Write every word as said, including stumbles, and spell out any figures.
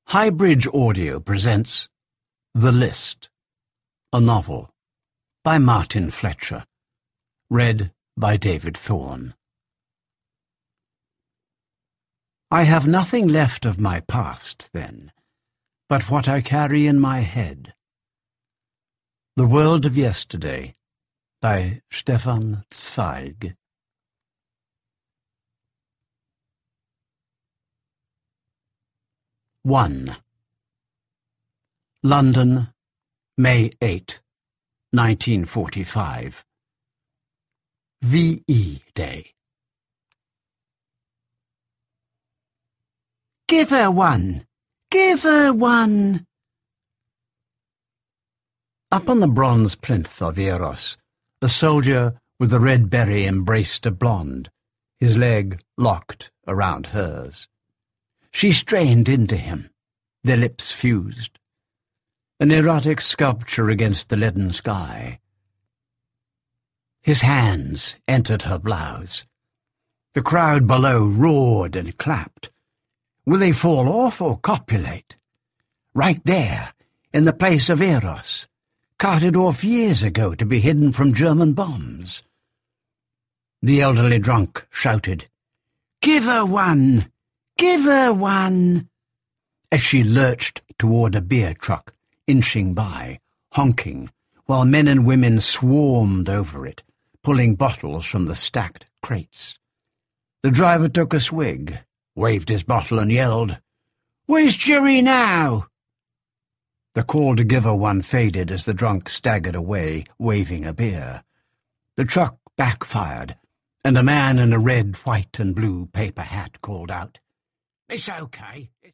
Highbridge Audio presents The List, a novel by Martin Fletcher, read by David Thorne. I have nothing left of my past, then, but what I carry in my head. The World of Yesterday, by Stefan Zweig. one. London, May eighth, nineteen forty-five. V E Day. Give her one! Give her one! Up on the bronze plinth of Eros, a soldier with a red berry embraced a blonde, his leg locked around hers. She strained into him, their lips fused, an erotic sculpture against the leaden sky. His hands entered her blouse. The crowd below roared and clapped. Will they fall off or copulate? Right there, in the place of Eros, carted off years ago to be hidden from German bombs. The elderly drunk shouted, "Give her one! Give her one!" as she lurched toward a beer truck, inching by, honking, while men and women swarmed over it, pulling bottles from the stacked crates. The driver took a swig, waved his bottle and yelled, "Where's Jerry now?" The call to give her one faded as the drunk staggered away, waving a beer. The truck backfired, and a man in a red, white, and blue paper hat called out, "It's okay. It's